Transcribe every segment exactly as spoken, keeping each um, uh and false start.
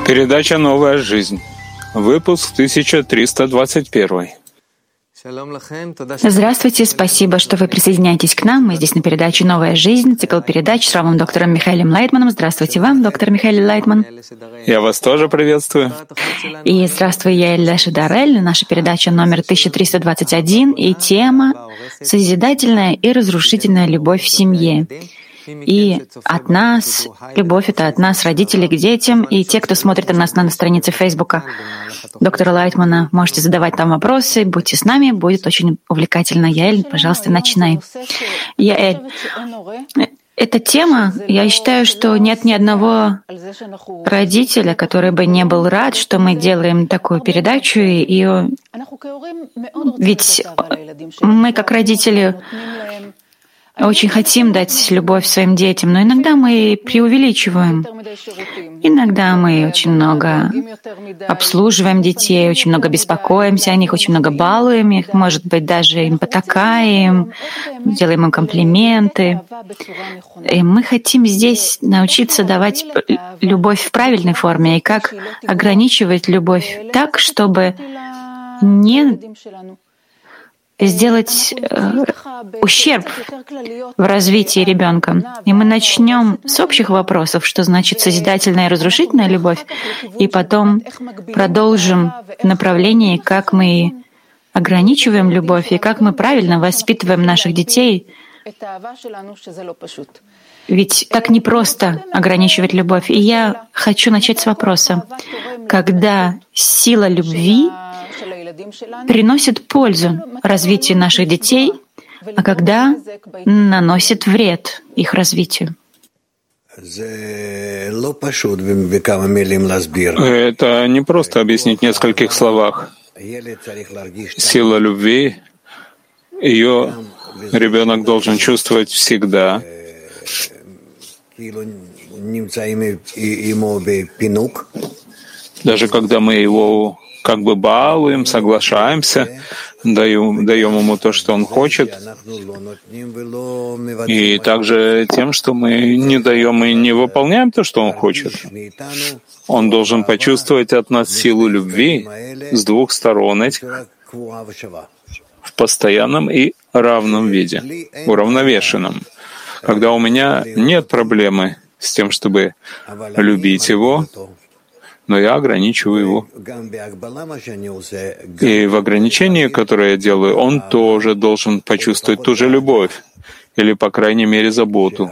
Передача «Новая жизнь». Выпуск тысяча триста двадцать один. Здравствуйте, спасибо, что вы присоединяетесь к нам. Мы здесь на передаче «Новая жизнь», цикл передач с равным доктором Михаилом Лайтманом. Здравствуйте вам, доктор Михаил Лайтман. Я вас тоже приветствую. И здравствуй, я Эльда Шидарель. Наша передача номер тысяча триста двадцать один и тема «Созидательная и разрушительная любовь в семье». И от нас, любовь — это от нас, родителей, к детям, и те, кто смотрит на нас на странице Фейсбука доктора Лайтмана, можете задавать там вопросы, будьте с нами, будет очень увлекательно. Яэль, пожалуйста, начинай. Яэль, эта тема, я считаю, что нет ни одного родителя, который бы не был рад, что мы делаем такую передачу, и ведь мы, как родители, очень хотим дать любовь своим детям, но иногда мы преувеличиваем. Иногда мы очень много обслуживаем детей, очень много беспокоимся о них, очень много балуем их, может быть, даже им потакаем, делаем им комплименты. И мы хотим здесь научиться давать любовь в правильной форме и как ограничивать любовь так, чтобы не сделать э, ущерб в развитии ребенка. И мы начнем с общих вопросов, что значит созидательная и разрушительная любовь, и потом продолжим в направлении, как мы ограничиваем любовь и как мы правильно воспитываем наших детей. Ведь так непросто ограничивать любовь. И я хочу начать с вопроса. Когда сила любви приносит пользу развитию наших детей, а когда наносит вред их развитию? Это не просто объяснить в нескольких словах. Сила любви, ее ребенок должен чувствовать всегда. Даже когда мы его как бы балуем, соглашаемся, даем, даем ему то, что он хочет. И также тем, что мы не даем и не выполняем то, что он хочет. Он должен почувствовать от нас силу любви с двух сторон этих в постоянном и равном виде, уравновешенном. Когда у меня нет проблемы с тем, чтобы любить его, но я ограничиваю его. И в ограничении, которое я делаю, он тоже должен почувствовать ту же любовь, или, по крайней мере, заботу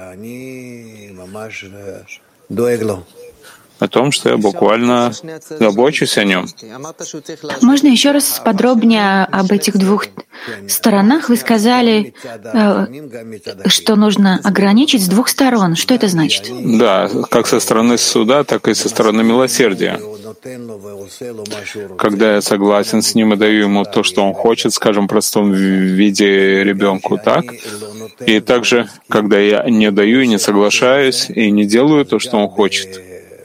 о том, что я буквально забочусь о нем. Можно еще раз подробнее об этих двух сторонах? Вы сказали, что нужно ограничить с двух сторон. Что это значит? Да, как со стороны суда, так и со стороны милосердия. Когда я согласен с ним и даю ему то, что он хочет, скажем, в простом виде ребенку, так? И также, когда я не даю и не соглашаюсь, и не делаю то, что он хочет,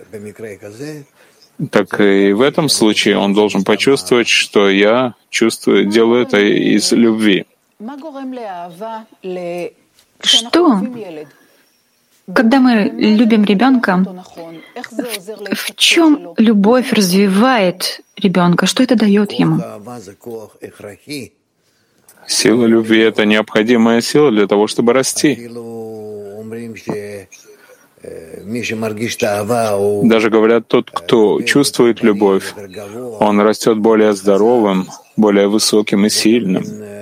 так и в этом случае он должен почувствовать, что я чувствую, делаю это из любви. Что? Когда мы любим ребенка, в чем любовь развивает ребенка? Что это дает ему? Сила любви — это необходимая сила для того, чтобы расти. Даже говорят, тот, кто чувствует любовь, он растет более здоровым, более высоким и сильным.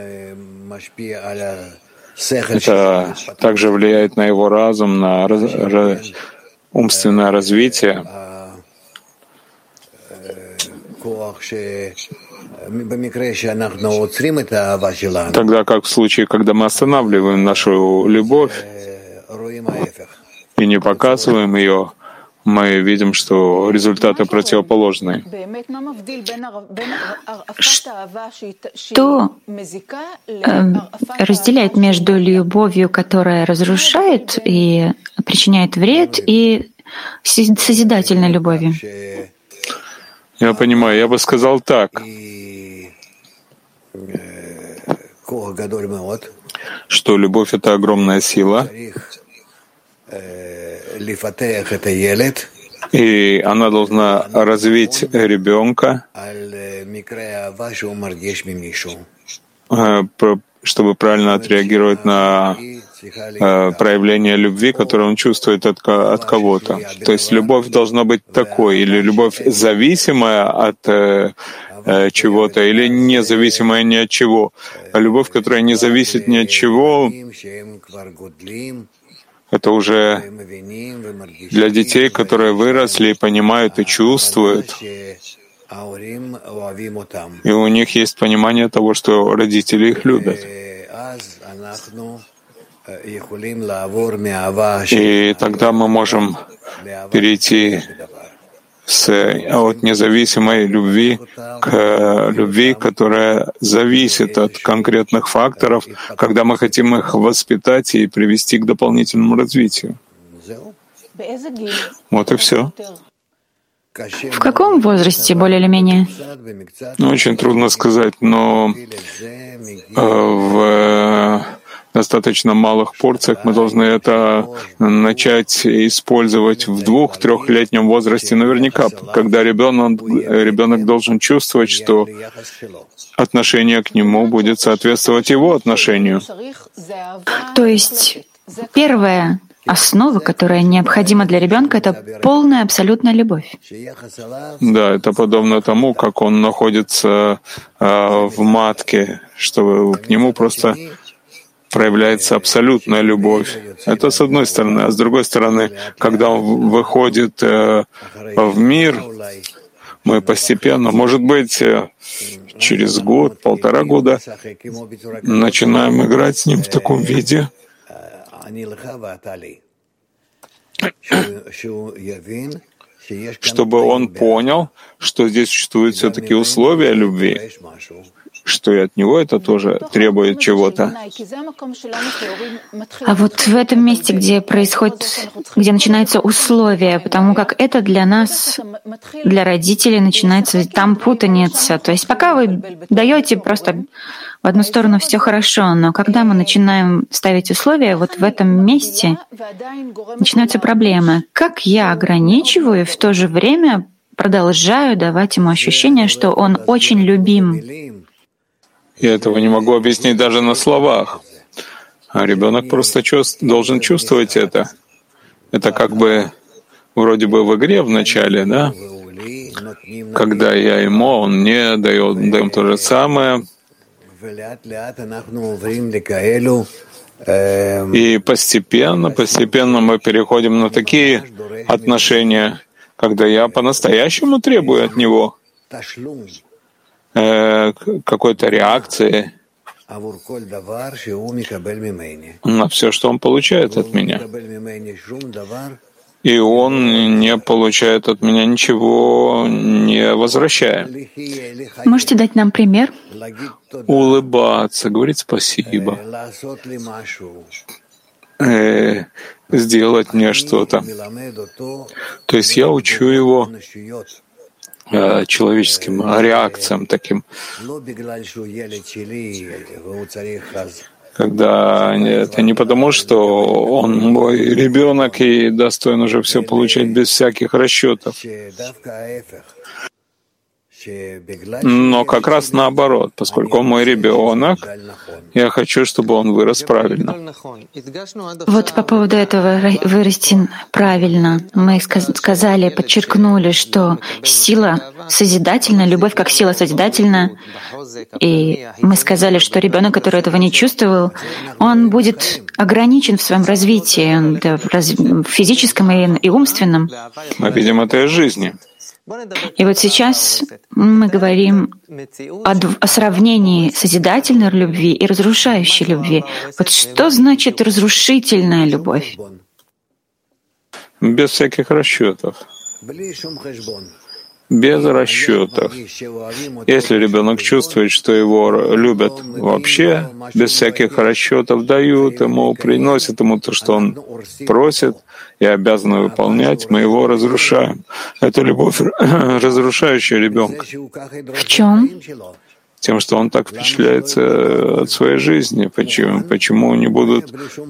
Это также влияет на его разум, на раз, раз, умственное развитие. Тогда как в случае, когда мы останавливаем нашу любовь и не показываем ее, мы видим, что результаты противоположные. Что э, разделяет между любовью, которая разрушает и причиняет вред, и созидательной любовью? Я понимаю, я бы сказал так, что любовь — это огромная сила, И она должна развить ребенка, чтобы правильно отреагировать на проявление любви, которое он чувствует от, от кого-то. То есть любовь должна быть такой, или любовь зависимая от чего-то, или независимая ни от чего. А любовь, которая не зависит ни от чего, это уже для детей, которые выросли и понимают и чувствуют. И у них есть понимание того, что родители их любят. И тогда мы можем перейти с, от независимой любви к любви, которая зависит от конкретных факторов, когда мы хотим их воспитать и привести к дополнительному развитию. Вот и все. В каком возрасте, более или менее? Ну, очень трудно сказать, но в достаточно малых порциях мы должны это начать использовать в двух-трехлетнем возрасте наверняка, когда ребенок, ребенок должен чувствовать, что отношение к нему будет соответствовать его отношению. То есть первое, основа, которая необходима для ребенка, это полная абсолютная любовь. Да, это подобно тому, как он находится э, в матке, что к нему просто проявляется абсолютная любовь. Это с одной стороны. А с другой стороны, когда он выходит э, в мир, мы постепенно, может быть, э, через год, полтора года, начинаем играть с ним в таком виде, чтобы он понял, что здесь существуют все-таки условия любви, что и от него это тоже требует чего-то. А вот в этом месте, где происходит, где начинаются условия, потому как это для нас, для родителей начинается там путаница. То есть пока вы даете просто в одну сторону все хорошо, но когда мы начинаем ставить условия, вот в этом месте начинаются проблемы. Как я ограничиваю и в то же время продолжаю давать ему ощущение, что он очень любим? Я этого не могу объяснить даже на словах. А ребенок просто чувств, должен чувствовать это. Это как бы вроде бы в игре в начале, да? Когда я ему, он мне дает, даем то же самое. И постепенно, постепенно мы переходим на такие отношения, когда я по-настоящему требую от него какой-то реакции на все, что он получает от меня. И он не получает от меня ничего, не возвращая. Можете дать нам пример? Улыбаться, говорить спасибо, э, сделать мне что-то. То есть я учу его человеческим реакциям таким, когда это не потому, что он мой ребенок и достоин уже все получать без всяких расчетов, но как раз наоборот, поскольку он мой ребенок, я хочу, чтобы он вырос правильно. Вот по поводу этого вырасти правильно. Мы сказали, подчеркнули, что сила созидательна, любовь как сила созидательна. И мы сказали, что ребенок, который этого не чувствовал, он будет ограничен в своем развитии, в физическом и умственном. Мы видим это из жизни. И вот сейчас мы говорим о, о сравнении созидательной любви и разрушающей любви. Вот что значит разрушительная любовь? Без всяких расчетов. Без расчетов. Если ребенок чувствует, что его любят вообще, без всяких расчетов дают ему, приносят ему то, что он просит и обязан выполнять, мы его разрушаем. Это любовь, разрушающая ребенка. В чем? тем, что он так впечатляется от своей жизни. Почему, почему не будут,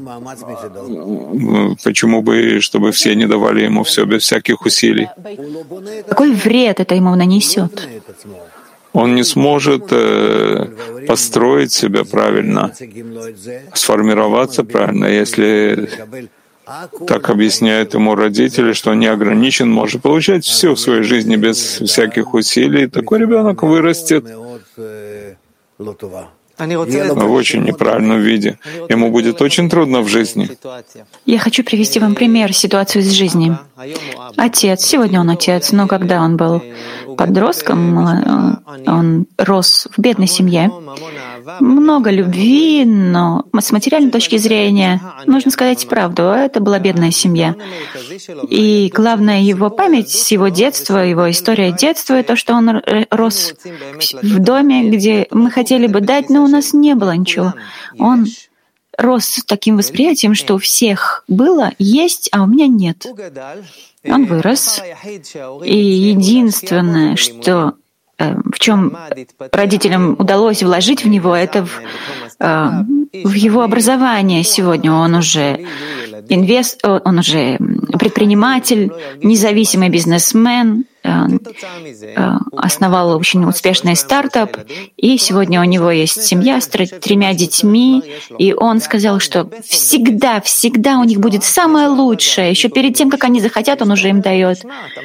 почему бы, чтобы все не давали ему все без всяких усилий? Какой вред это ему нанесет? Он не сможет э, построить себя правильно, сформироваться правильно, если так объясняют ему родители, что он не ограничен, может получать все в своей жизни без всяких усилий. Такой ребенок вырастет в очень неправильном виде. Ему будет очень трудно в жизни. Я хочу привести вам пример, ситуацию из жизни. Отец, сегодня он отец, но когда он был подростком, он рос в бедной семье. Много любви, но с материальной точки зрения, нужно сказать правду, это была бедная семья. И главная его память, его детство, его история детства, то, что он рос в доме, где мы хотели бы дать, но у нас не было ничего. Он рос с таким восприятием, что у всех было, есть, а у меня нет. Он вырос, и единственное, что в чем родителям удалось вложить в него, это в, в его образование сегодня. Он уже инвест, он уже предприниматель, независимый бизнесмен, основал очень успешный стартап, и сегодня у него есть семья с тремя детьми, и он сказал, что всегда, всегда у них будет самое лучшее. Еще перед тем, как они захотят, он уже им дает.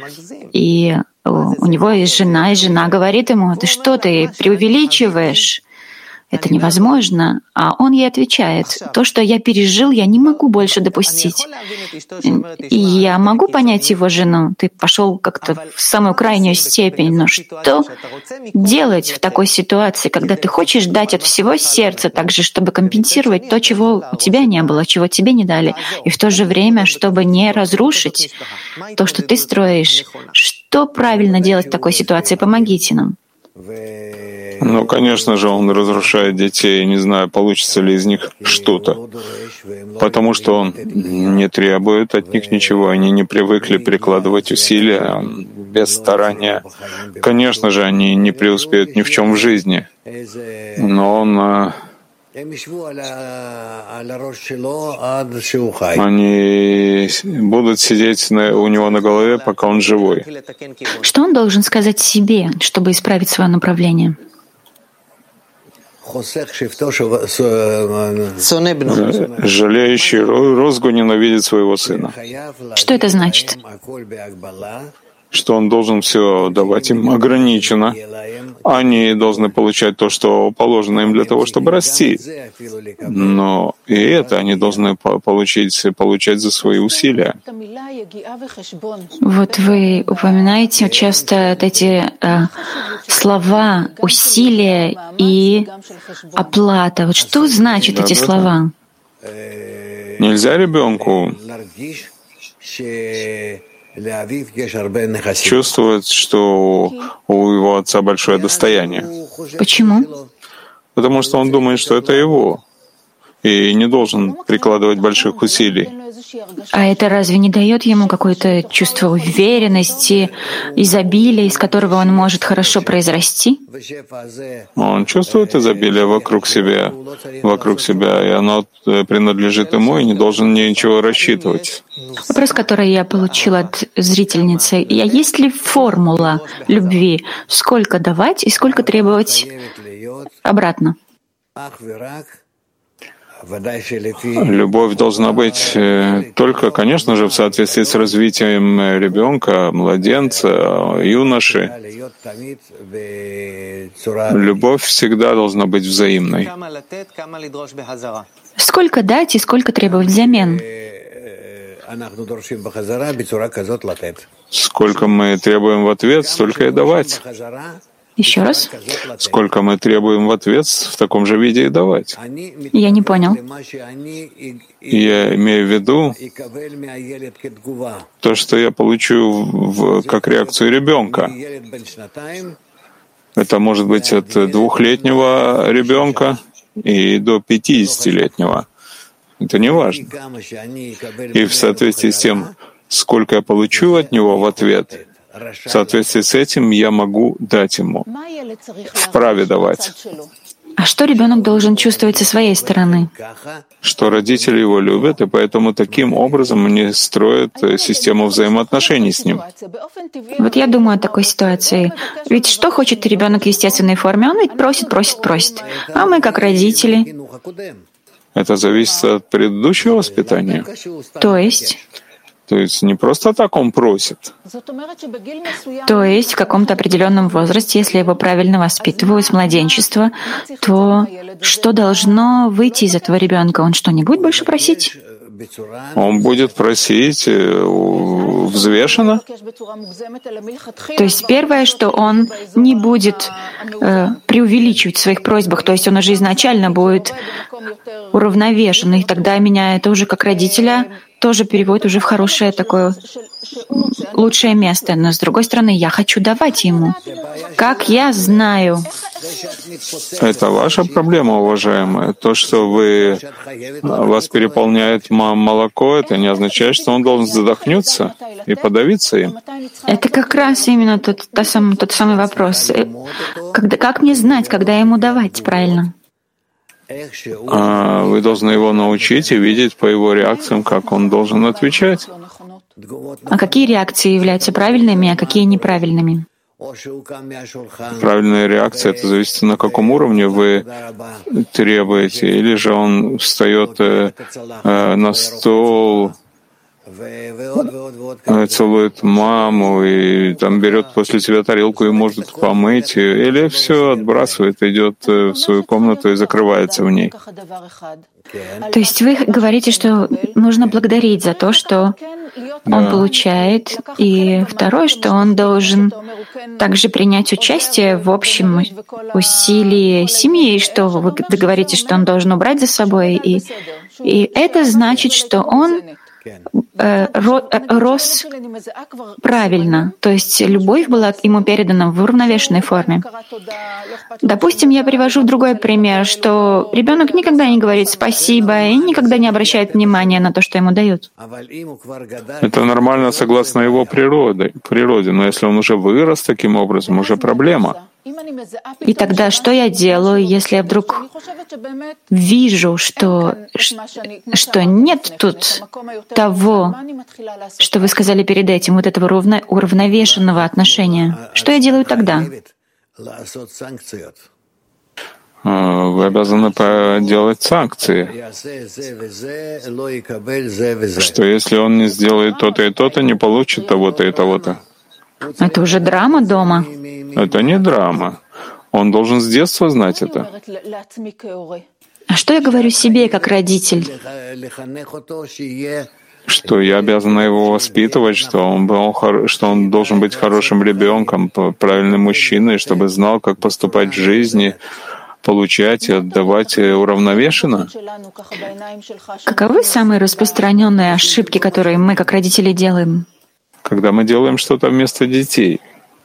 И у него есть жена, и жена говорит ему: «Ты что, ты преувеличиваешь? Это невозможно». А он ей отвечает: «То, что я пережил, я не могу больше допустить». И я могу понять его жену. Ты пошел как-то в самую крайнюю степень. Но что делать в такой ситуации, когда ты хочешь дать от всего сердца, также, чтобы компенсировать то, чего у тебя не было, чего тебе не дали, и в то же время, чтобы не разрушить то, что ты строишь? Что правильно делать в такой ситуации? Помогите нам. Ну, конечно же, он разрушает детей, не знаю, получится ли из них что-то, потому что он не требует от них ничего, они не привыкли прикладывать усилия без старания. Конечно же, они не преуспеют ни в чем в жизни, но он... Они будут сидеть на, у него на голове, пока он живой. Что он должен сказать себе, чтобы исправить свое направление? Жалеющий розгу ненавидит своего сына. Что это значит? Что он должен все давать им ограниченно. Они должны получать то, что положено им для того, чтобы расти. Но и это они должны получить, получать за свои усилия. Вот вы упоминаете часто эти э, слова «усилия» и «оплата». Вот что значат да, эти да, слова? Да. Нельзя ребенку чувствовать, что у его отца большое достояние. Почему? Потому что он думает, что это его, и не должен прикладывать больших усилий. А это разве не дает ему какое-то чувство уверенности, изобилия, из которого он может хорошо произрасти? Он чувствует изобилие вокруг себя, вокруг себя, и оно принадлежит ему, и не должен ничего рассчитывать. Вопрос, который я получила от зрительницы: есть ли формула любви? Сколько давать и сколько требовать обратно? Любовь должна быть только, конечно же, в соответствии с развитием ребенка, младенца, юноши. Любовь всегда должна быть взаимной. Сколько дать и сколько требовать взамен? Сколько мы требуем в ответ, столько и давать. Еще раз? Сколько мы требуем в ответ, в таком же виде и давать. Я не понял. Я имею в виду то, что я получу в, как реакцию ребенка. Это может быть от двухлетнего ребенка и до пятидесятилетнего. Это не важно. И в соответствии с тем, сколько я получу от него в ответ, В соответствии с этим я могу дать ему, вправе давать. А что ребенок должен чувствовать со своей стороны? Что родители его любят, и поэтому таким образом они строят систему взаимоотношений с ним. Вот я думаю о такой ситуации. Ведь что хочет ребенок в естественной форме? Он ведь просит, просит, просит. А мы, как родители... Это зависит от предыдущего воспитания. То есть? То есть не просто так он просит. То есть в каком-то определенном возрасте, если его правильно воспитывают с младенчества, то что должно выйти из этого ребенка? Он что, не будет больше просить? Он будет просить взвешенно. То есть первое, что он не будет э, преувеличивать в своих просьбах, то есть он уже изначально будет уравновешен, и тогда меня это уже как родителя тоже переводит уже в хорошее такое лучшее место. Но с другой стороны, я хочу давать ему. Как я знаю? Это ваша проблема, уважаемая. То, что вы, вас переполняет молоко, это не означает, что он должен задохнуться и подавиться им. Это как раз именно тот, тот, самый, тот самый вопрос. Когда, как мне знать, когда ему давать правильно? А вы должны его научить и видеть по его реакциям, как он должен отвечать. А какие реакции являются правильными, а какие неправильными? Правильная реакция — это зависит, на каком уровне вы требуете. Или же он встает э, э, на стол, целует маму и там берет после себя тарелку и может помыть, или все отбрасывает, идет в свою комнату и закрывается в ней. То есть вы говорите, что нужно благодарить за то, что он да. получает, и второе, что он должен также принять участие в общем усилии семьи, и что вы говорите, что он должен убрать за собой, и, и это значит, что он рос правильно, то есть любовь была ему передана в уравновешенной форме. Допустим, я привожу другой пример, что ребенок никогда не говорит спасибо и никогда не обращает внимания на то, что ему дают. Это нормально согласно его природе, природе, но если он уже вырос таким образом, уже проблема. И тогда что я делаю, если я вдруг вижу, что, что нет тут того, что вы сказали перед этим, вот этого уравновешенного отношения? Что я делаю тогда? Вы обязаны делать санкции, что если он не сделает то-то и то-то, не получит того-то и того-то. Это уже драма дома. Это не драма. Он должен с детства знать это. А что я говорю себе как родитель? Что я обязан его воспитывать, что он, был, что он должен быть хорошим ребенком, правильным мужчиной, чтобы знал, как поступать в жизни, получать и отдавать уравновешенно. Каковы самые распространенные ошибки, которые мы как родители делаем? Когда мы делаем что-то вместо детей.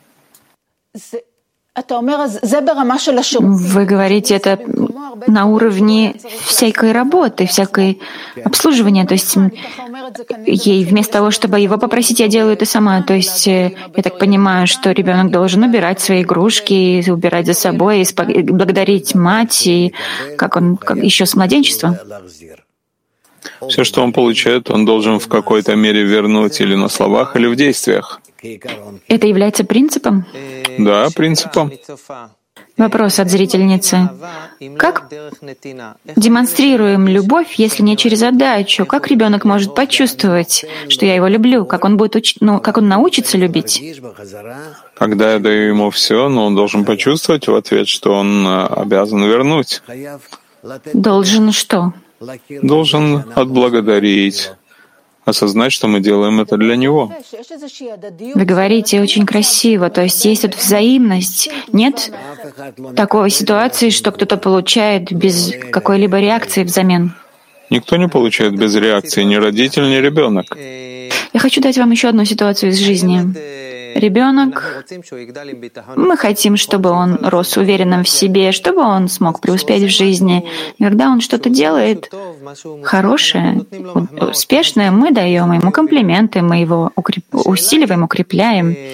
Вы говорите, это на уровне всякой работы, всякой обслуживания. То есть ей вместо того, чтобы его попросить, я делаю это сама. То есть я так понимаю, что ребенок должен убирать свои игрушки, убирать за собой, и благодарить мать, и как он как еще с младенчества. Все, что он получает, он должен в какой-то мере вернуть или на словах, или в действиях. Это является принципом? Да, принципом. Вопрос от зрительницы. Как демонстрируем любовь, если не через отдачу? Как ребенок может почувствовать, что я его люблю? Как он будет уч... ну, как он научится любить? Когда я даю ему все, но он должен почувствовать в ответ, что он обязан вернуть. Должен что? Должен отблагодарить, осознать, что мы делаем это для него. Вы говорите очень красиво, то есть есть тут взаимность. Нет такой ситуации, что кто-то получает без какой-либо реакции взамен. Никто не получает без реакции, ни родитель, ни ребенок. Я хочу дать вам еще одну ситуацию из жизни. Ребенок, мы хотим, чтобы он рос уверенным в себе, чтобы он смог преуспеть в жизни. И когда он что-то делает хорошее, успешное, мы даем ему комплименты, мы его укреп... усиливаем, укрепляем.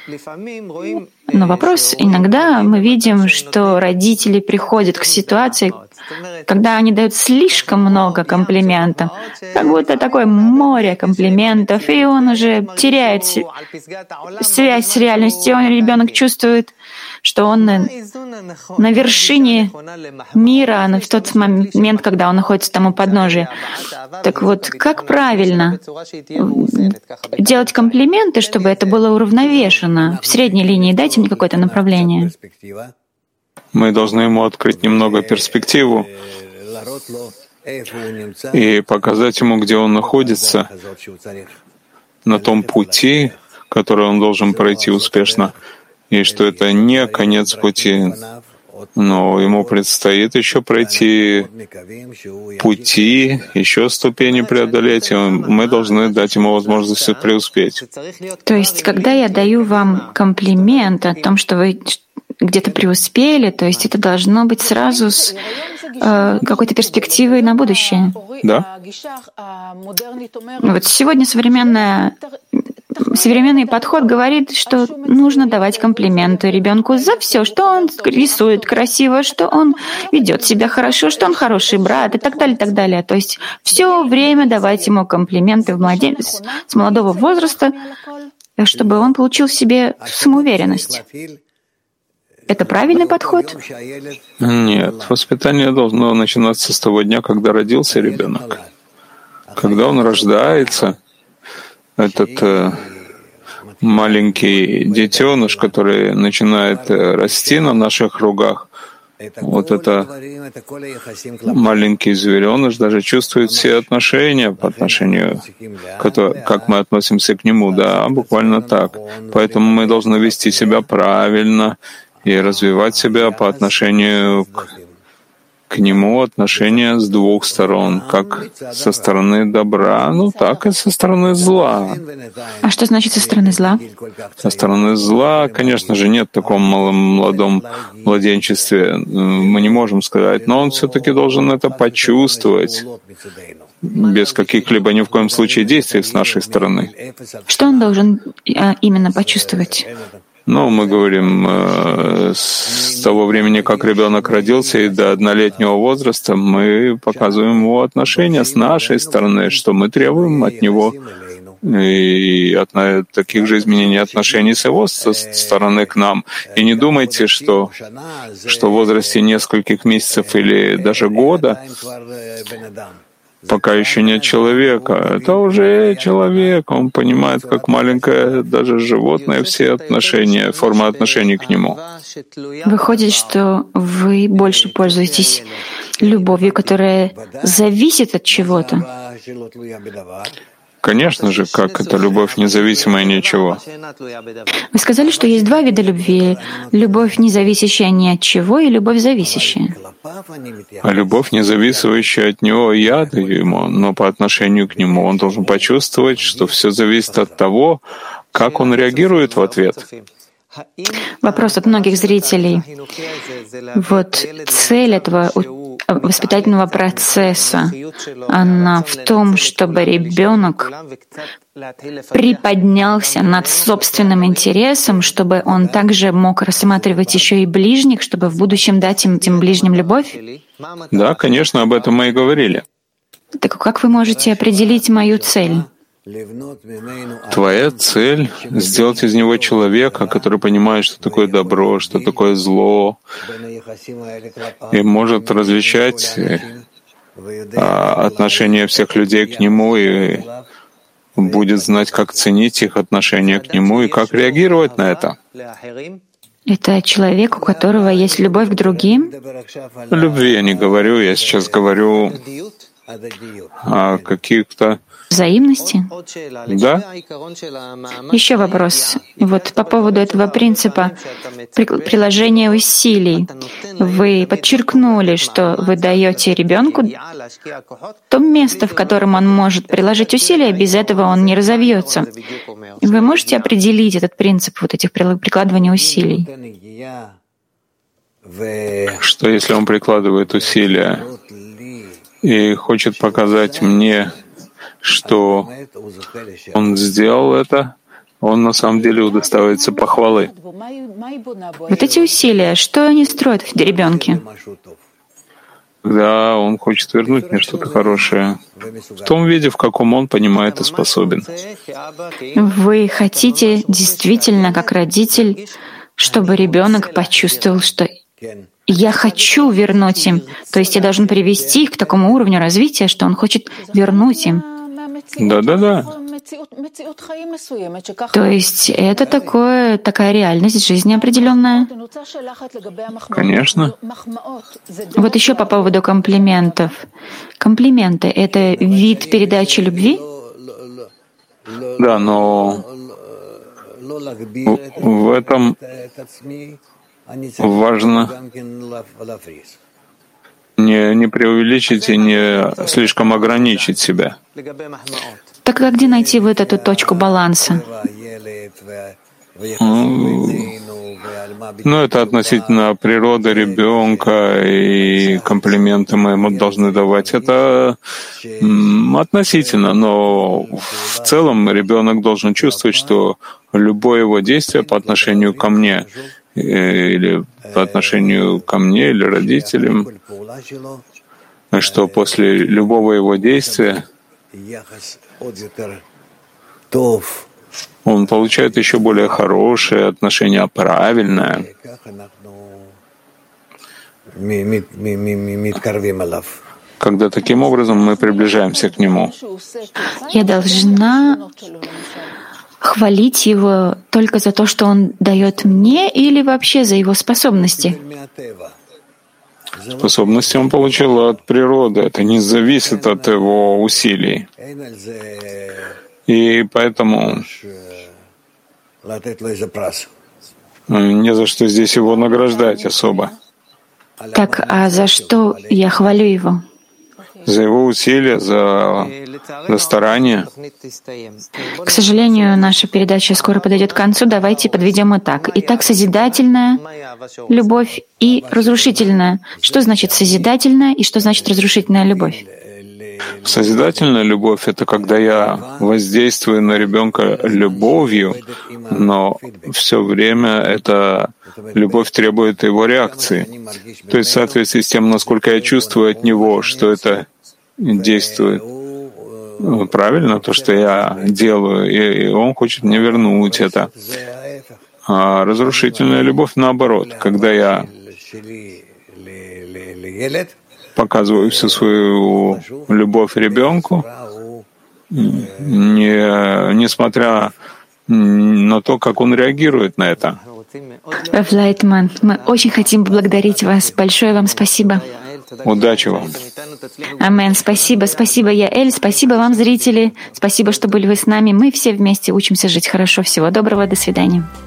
Но вопрос, иногда мы видим, что родители приходят к ситуации, когда они дают слишком много комплиментов, как будто такое море комплиментов, и он уже теряет связь с реальностью, он, ребенок чувствует, что он на, на вершине мира в тот момент, когда он находится там у подножия. Так вот, как правильно делать комплименты, чтобы это было уравновешено? В средней линии дайте мне какое-то направление. Мы должны ему открыть немного перспективу и показать ему, где он находится, на том пути, который он должен пройти успешно, и что это не конец пути, но ему предстоит еще пройти пути, еще ступени преодолеть, и мы должны дать ему возможность преуспеть. То есть, когда я даю вам комплимент о том, что вы где-то преуспели, то есть это должно быть сразу с э, какой-то перспективой на будущее. Да. Вот сегодня современная, современный подход говорит, что нужно давать комплименты ребенку за все, что он рисует красиво, что он ведет себя хорошо, что он хороший брат и так далее, и так далее. То есть все время давать ему комплименты в младен... с молодого возраста, чтобы он получил в себе самоуверенность. Это правильный подход? Нет, воспитание должно начинаться с того дня, когда родился ребенок. Когда он рождается, этот э, маленький детеныш, который начинает э, расти на наших руках, вот это маленький звереныш даже чувствует все отношения по отношению, как мы относимся к нему, да, буквально так. Поэтому мы должны вести себя правильно и развивать себя по отношению к, к нему, отношения с двух сторон, как со стороны добра, ну так и со стороны зла. А что значит со стороны зла? Со стороны зла, конечно же, нет в таком малом, молодом младенчестве, мы не можем сказать, но он все-таки должен это почувствовать без каких-либо ни в коем случае действий с нашей стороны. Что он должен а, именно почувствовать? Ну, мы говорим, э, с того времени, как ребенок родился, и до однолетнего возраста, мы показываем его отношения с нашей стороны, что мы требуем от него, и от таких же изменений отношений с его стороны к нам. И не думайте, что, что в возрасте нескольких месяцев или даже года пока еще нет человека. Это уже человек, он понимает, как маленькое даже животное, все отношения, форма отношений к нему. Выходит, что вы больше пользуетесь любовью, которая зависит от чего-то. Конечно же, как это любовь независимая ни от чего. Вы сказали, что есть два вида любви. Любовь, не зависящая ни от чего, и любовь, зависящая. А любовь, не зависящая от него, я даю ему, но по отношению к нему он должен почувствовать, что все зависит от того, как он реагирует в ответ. Вопрос от многих зрителей. Вот цель этого воспитательного процесса, она в том, чтобы ребенок приподнялся над собственным интересом, чтобы он также мог рассматривать еще и ближних, чтобы в будущем дать им, этим ближним любовь? Да, конечно, об этом мы и говорили. Так как вы можете определить мою цель? Твоя цель — сделать из него человека, который понимает, что такое добро, что такое зло, и может различать отношения всех людей к нему, и будет знать, как ценить их отношение к нему и как реагировать на это. Это человек, у которого есть любовь к другим? О любви я не говорю, я сейчас говорю о каких-то взаимности? Да. Еще вопрос. Вот по поводу этого принципа приложения усилий. Вы подчеркнули, что вы даете ребенку то место, в котором он может приложить усилия, без этого он не разовьется. Вы можете определить этот принцип вот этих прикладывания усилий? Что если он прикладывает усилия и хочет показать мне, что он сделал это, он на самом деле удостаивается похвалы. Вот эти усилия, что они строят в ребенке? Когда он хочет вернуть мне что-то хорошее, в том виде, в каком он понимает и способен. Вы хотите действительно, как родитель, чтобы ребенок почувствовал, что я хочу вернуть им. То есть я должен привести их к такому уровню развития, что он хочет вернуть им. Да-да-да. То есть это такое, такая реальность жизни определенная. Конечно. Вот еще по поводу комплиментов. Комплименты — это вид передачи любви? Да, но в этом важно не, не преувеличить и не слишком ограничить себя. Так а где найти вот эту точку баланса? Ну, это относительно природы ребенка, и комплименты мы ему должны давать. Это относительно, но в целом ребенок должен чувствовать, что любое его действие по отношению ко мне или по отношению ко мне или родителям, что после любого его действия он получает еще более хорошее отношение, правильное. Когда таким образом мы приближаемся к нему. Я должна хвалить его только за то, что он дает мне, или вообще за его способности? Способности он получил от природы. Это не зависит от его усилий. И поэтому не за что здесь его награждать особо. Так, а за что я хвалю его? За его усилия, за, за старания. К сожалению, наша передача скоро подойдет к концу. Давайте подведем итог. Итак, созидательная любовь и разрушительная. Что значит созидательная и что значит разрушительная любовь? Созидательная любовь — это когда я воздействую на ребенка любовью, но все время эта любовь требует его реакции. То есть в соответствии с тем, насколько я чувствую от него, что это действует правильно, то, что я делаю, и он хочет мне вернуть это. А разрушительная любовь наоборот, когда я показываю всю свою любовь ребенку, не, несмотря на то, как он реагирует на это. Рав Лайтман, мы очень хотим поблагодарить вас. Большое вам спасибо. Удачи вам. Амен. Спасибо. Спасибо, Яэль. Спасибо вам, зрители. Спасибо, что были вы с нами. Мы все вместе учимся жить хорошо. Всего доброго. До свидания.